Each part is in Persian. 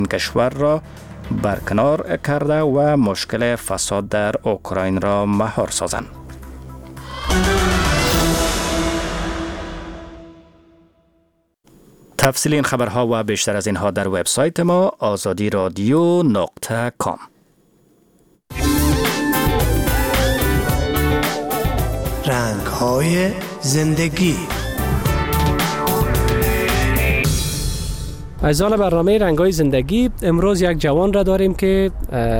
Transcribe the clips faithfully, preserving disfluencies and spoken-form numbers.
کشور را برکنار کرده و مشکل فساد در اوکراین را مهار سازند. تفصیل این خبرها و بیشتر از اینها در وبسایت ما آزادی رادیو نقطه کام. رنگ‌های زندگی. عزیزان برنامه رنگ‌های زندگی، امروز یک جوان را داریم که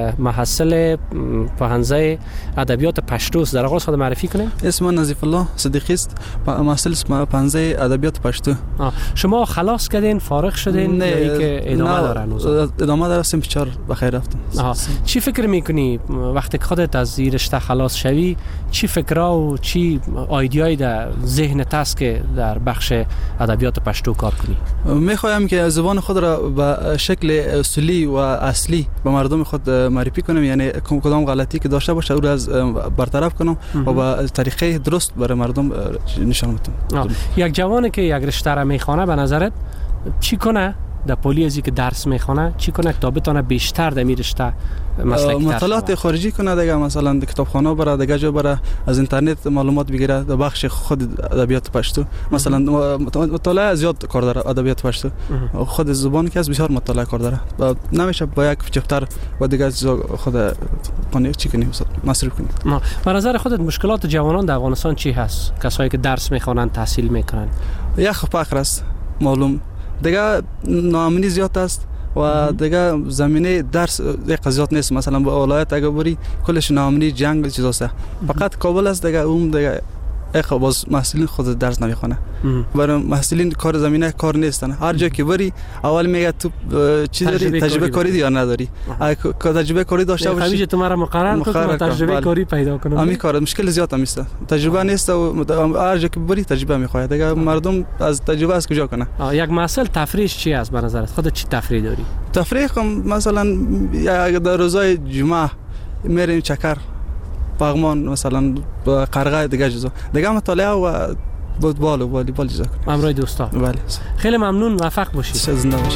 محصل پوهنځی ادبیات پشتو است. در آغاز خود معرفی کنیم. اسم من نظیف الله صدیقی است، محصل پوهنځی ادبیات پشتو. شما خلاص کردین، فارغ شدین یا اینکه ادامه داره هنوز؟ ادامه داره، سیم چهار بخیر رفتم. چی فکر میکنی وقتی خودت از این رشته خلاص شوی؟ چی فکرها و چی ایده‌ای در ذهنت است که در بخش ادبیات پشتو کار کنی؟ میخوایم که زبان خود را به شکل اصولی و اصلی به مردم خود معرفی کنم، یعنی کدام غلطی که داشته باشه او را از برطرف کنم و به طریقه درست برای مردم نشان بدم. یک جوانی که یک رشته را میخوانه به نظرت چی کنه در پلی ازی که درس میخونه؟ چی کنه تا بتونه بیشتر در می رشته مسلک مطالعات خارجی کنه دیگه، مثلا کتابخانه بره دیگه، جا بره از اینترنت معلومات بگیره در بخش خود ادبیات پشتو. مثلا مطالعه زیاد کار داره ادبیات پشتو، خود زبان که از بسیار مطالعه کار داره و نمیشه با یک چپتر و دیگه خود کنه چی کنی مصرف کنی. به نظر خودت مشکلات جوانان در افغانستان چی هست؟ کسایی که درس میخوانن، تحصیل میکنن. یک فقر است معلوم، دیگه ناامنی زیاد است و دیگه زمینه درس یک قضیات نیست. مثلا با ولایت اگه بری کلش ناامنی، جنگ چیزاست. فقط کابل است دیگه، اون دیگه یک باز محصلین خود درس نمیخونه. برای محصلین کار زمینه کار نیستن. هر جا که بری اول میگه تو چی داری، تجربه کاری یا نداری. اگه تجربه کاری داشته باشی همیشه تو مرا مقرر کن تجربه کاری پیدا کنم. همین کار مشکل زیاد میسته، تجربه نیست و هر جا که بری تجربه میخواد دیگه. مردم از تجربه از کجا کنه؟ یک مسئله تفریح چی است به نظرت؟ خودت چی تفریح داری؟ تفریح مثلا در روزای جمعه میریم چکر، باغمان، مثلا قرغه، دیگه چیزا دیگه، مطالعه و فوتبال و والیبال چیزا کنیم همراه دوستان. بله. خیلی ممنون، موفق باشید. زنده باشید.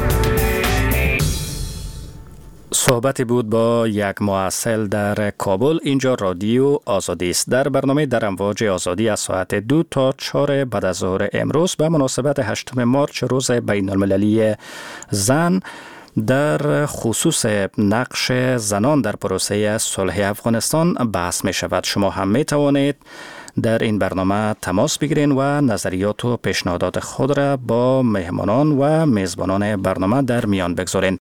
صحبتی بود با یک محصل در کابل. اینجا رادیو آزادی است. در برنامه در امواج آزادی از ساعت دو تا چهار بعد از ظهر امروز به مناسبت هشتم مارچ روز بین المللی زن در خصوص نقش زنان در پروسه صلح افغانستان بحث می شود. شما هم می توانید در این برنامه تماس بگیرین و نظریات و پیشنهادات خود را با مهمانان و میزبانان برنامه در میان بگذارین.